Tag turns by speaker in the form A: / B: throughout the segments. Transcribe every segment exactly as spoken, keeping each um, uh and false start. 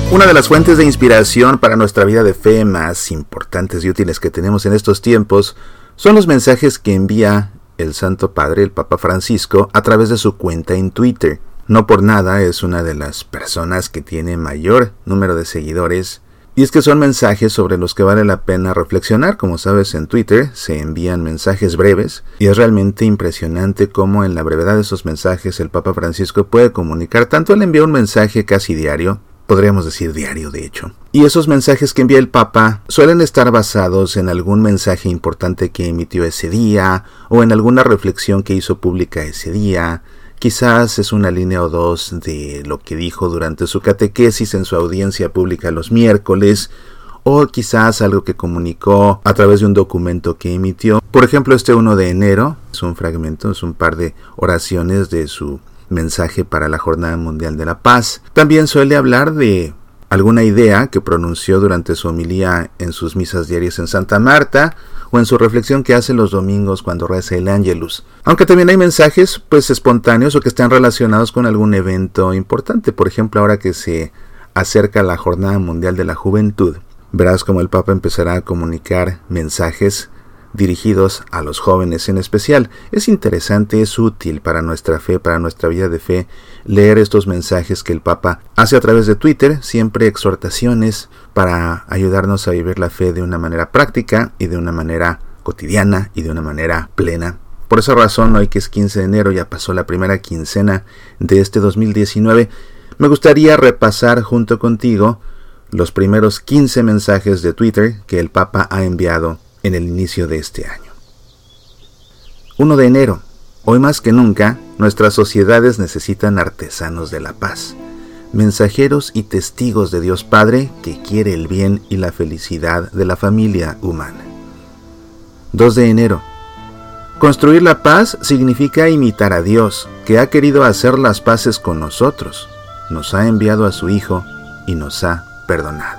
A: Una de las fuentes de inspiración para nuestra vida de fe más importantes y útiles que tenemos en estos tiempos son los mensajes que envía el Santo Padre, el Papa Francisco, a través de su cuenta en Twitter. No por nada es una de las personas que tiene mayor número de seguidores, y es que son mensajes sobre los que vale la pena reflexionar. Como sabes, en Twitter se envían mensajes breves, y es realmente impresionante cómo en la brevedad de esos mensajes el Papa Francisco puede comunicar. Tanto él envía un mensaje casi diario, podríamos decir diario de hecho, y esos mensajes que envía el Papa suelen estar basados en algún mensaje importante que emitió ese día, o en alguna reflexión que hizo pública ese día. Quizás es una línea o dos de lo que dijo durante su catequesis en su audiencia pública los miércoles, o quizás algo que comunicó a través de un documento que emitió. Por ejemplo, este uno de enero es un fragmento, es un par de oraciones de su mensaje para la Jornada Mundial de la Paz. También suele hablar de alguna idea que pronunció durante su homilía en sus misas diarias en Santa Marta, o en su reflexión que hace los domingos cuando reza el Ángelus. Aunque también hay mensajes pues espontáneos o que están relacionados con algún evento importante. Por ejemplo, ahora que se acerca la Jornada Mundial de la Juventud, verás como el Papa empezará a comunicar mensajes dirigidos a los jóvenes en especial. Es interesante, es útil para nuestra fe, para nuestra vida de fe, leer estos mensajes que el Papa hace a través de Twitter, siempre exhortaciones para ayudarnos a vivir la fe de una manera práctica y de una manera cotidiana y de una manera plena. Por esa razón, hoy que es quince de enero, ya pasó la primera quincena de este dos mil diecinueve, me gustaría repasar junto contigo los primeros quince mensajes de Twitter que el Papa ha enviado en el inicio de este año. uno de enero. Hoy más que nunca, nuestras sociedades necesitan artesanos de la paz, mensajeros y testigos de Dios Padre que quiere el bien y la felicidad de la familia humana. dos de enero. Construir la paz significa imitar a Dios, que ha querido hacer las paces con nosotros, nos ha enviado a su Hijo y nos ha perdonado.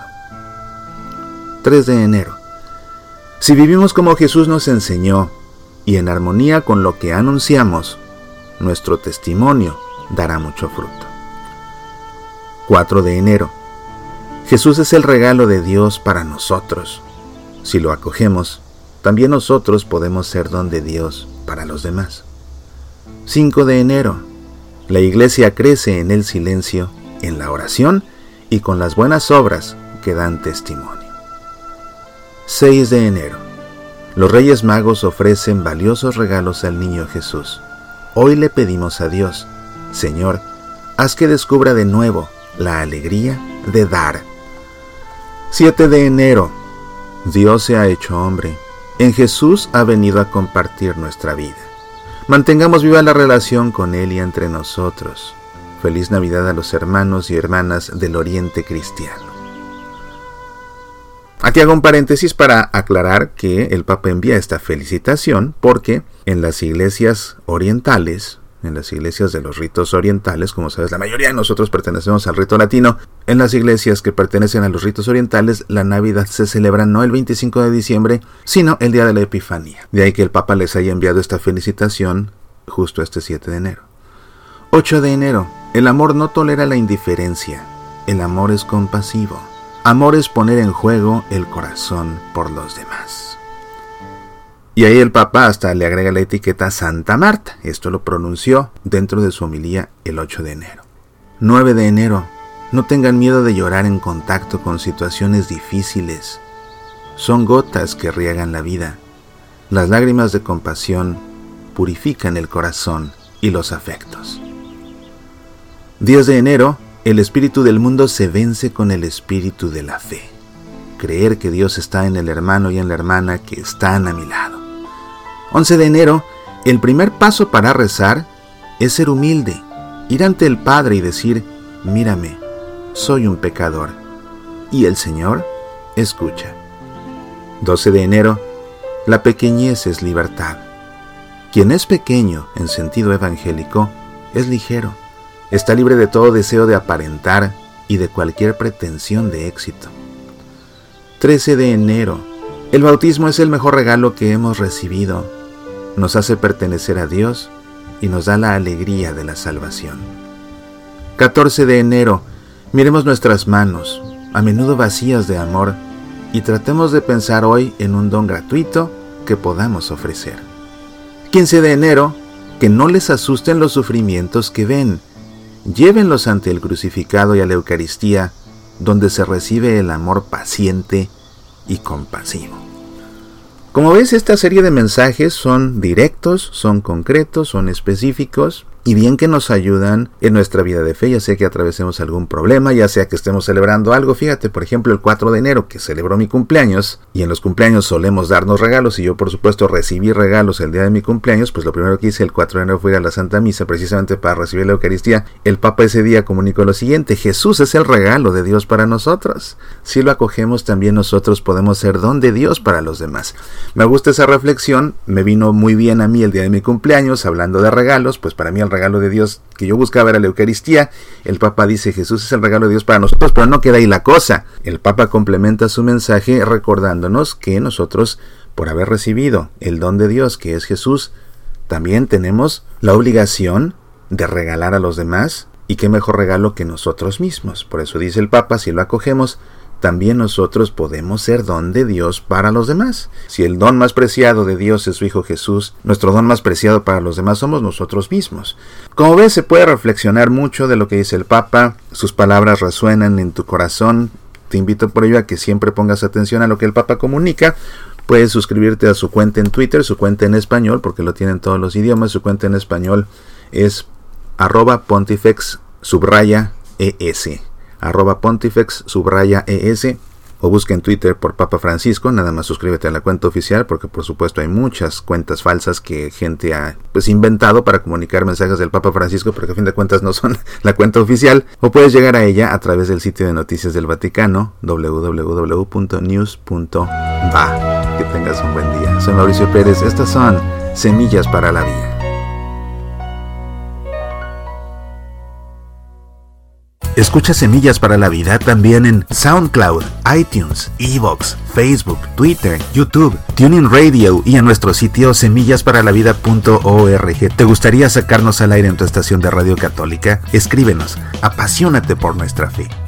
A: tres de enero. Si vivimos como Jesús nos enseñó y en armonía con lo que anunciamos, nuestro testimonio dará mucho fruto. cuatro de enero. Jesús es el regalo de Dios para nosotros. Si lo acogemos, también nosotros podemos ser don de Dios para los demás. cinco de enero. La Iglesia crece en el silencio, en la oración y con las buenas obras que dan testimonio. seis de enero. Los Reyes Magos ofrecen valiosos regalos al niño Jesús. Hoy le pedimos a Dios: Señor, haz que descubra de nuevo la alegría de dar. siete de enero. Dios se ha hecho hombre. En Jesús ha venido a compartir nuestra vida. Mantengamos viva la relación con Él y entre nosotros. Feliz Navidad a los hermanos y hermanas del Oriente Cristiano. Aquí hago un paréntesis para aclarar que el Papa envía esta felicitación porque en las iglesias orientales, en las iglesias de los ritos orientales, como sabes, la mayoría de nosotros pertenecemos al rito latino. En las iglesias que pertenecen a los ritos orientales, la Navidad se celebra no el veinticinco de diciembre, sino el día de la Epifanía. De ahí que el Papa les haya enviado esta felicitación justo este siete de enero. ocho de enero. El amor no tolera la indiferencia. El amor es compasivo. Amor es poner en juego el corazón por los demás. Y ahí el Papa hasta le agrega la etiqueta Santa Marta. Esto lo pronunció dentro de su homilía el ocho de enero. nueve de enero. No tengan miedo de llorar en contacto con situaciones difíciles. Son gotas que riegan la vida. Las lágrimas de compasión purifican el corazón y los afectos. diez de enero. El espíritu del mundo se vence con el espíritu de la fe. Creer que Dios está en el hermano y en la hermana que están a mi lado. once de enero. El primer paso para rezar es ser humilde, ir ante el Padre y decir: mírame, soy un pecador. Y el Señor escucha. doce de enero. La pequeñez es libertad. Quien es pequeño en sentido evangélico es ligero. Está libre de todo deseo de aparentar y de cualquier pretensión de éxito. trece de enero. El bautismo es el mejor regalo que hemos recibido. Nos hace pertenecer a Dios y nos da la alegría de la salvación. catorce de enero. Miremos nuestras manos, a menudo vacías de amor, y tratemos de pensar hoy en un don gratuito que podamos ofrecer. quince de enero, que no les asusten los sufrimientos que ven. Llévenlos ante el crucificado y a la Eucaristía, donde se recibe el amor paciente y compasivo. Como ves, esta serie de mensajes son directos, son concretos, son específicos y bien que nos ayudan en nuestra vida de fe, ya sea que atravesemos algún problema, ya sea que estemos celebrando algo. Fíjate, por ejemplo, el cuatro de enero, que celebró mi cumpleaños, y en los cumpleaños solemos darnos regalos, y yo por supuesto recibí regalos el día de mi cumpleaños. Pues lo primero que hice el cuatro de enero fue ir a la Santa Misa, precisamente para recibir la Eucaristía. El Papa ese día comunicó lo siguiente: Jesús es el regalo de Dios para nosotros. Si lo acogemos, también nosotros podemos ser don de Dios para los demás. Me gusta esa reflexión, me vino muy bien a mí el día de mi cumpleaños, hablando de regalos. Pues para mí el regalo de Dios que yo buscaba era la Eucaristía. El Papa dice: Jesús es el regalo de Dios para nosotros, pero no queda ahí la cosa. El Papa complementa su mensaje recordándonos que nosotros, por haber recibido el don de Dios que es Jesús, también tenemos la obligación de regalar a los demás, y qué mejor regalo que nosotros mismos. Por eso dice el Papa, si lo acogemos, también nosotros podemos ser don de Dios para los demás. Si el don más preciado de Dios es su Hijo Jesús, nuestro don más preciado para los demás somos nosotros mismos. Como ves, se puede reflexionar mucho de lo que dice el Papa. Sus palabras resuenan en tu corazón. Te invito por ello a que siempre pongas atención a lo que el Papa comunica. Puedes suscribirte a su cuenta en Twitter, su cuenta en español, porque lo tienen todos los idiomas. Su cuenta en español es arroba pontifex subraya es. arroba pontifex subraya es, o busca en Twitter por Papa Francisco. Nada más suscríbete a la cuenta oficial, porque por supuesto hay muchas cuentas falsas que gente ha pues inventado para comunicar mensajes del Papa Francisco, pero que a fin de cuentas no son la cuenta oficial. O puedes llegar a ella a través del sitio de noticias del Vaticano, doble u doble u doble u punto news punto va. Que tengas un buen día. Soy Mauricio Pérez. Estas son Semillas para la Vida. Escucha Semillas para la Vida también en SoundCloud, iTunes, iVoox, Facebook, Twitter, YouTube, TuneIn Radio y en nuestro sitio semillas para la vida punto org. ¿Te gustaría sacarnos al aire en tu estación de radio católica? Escríbenos. Apasionate por nuestra fe.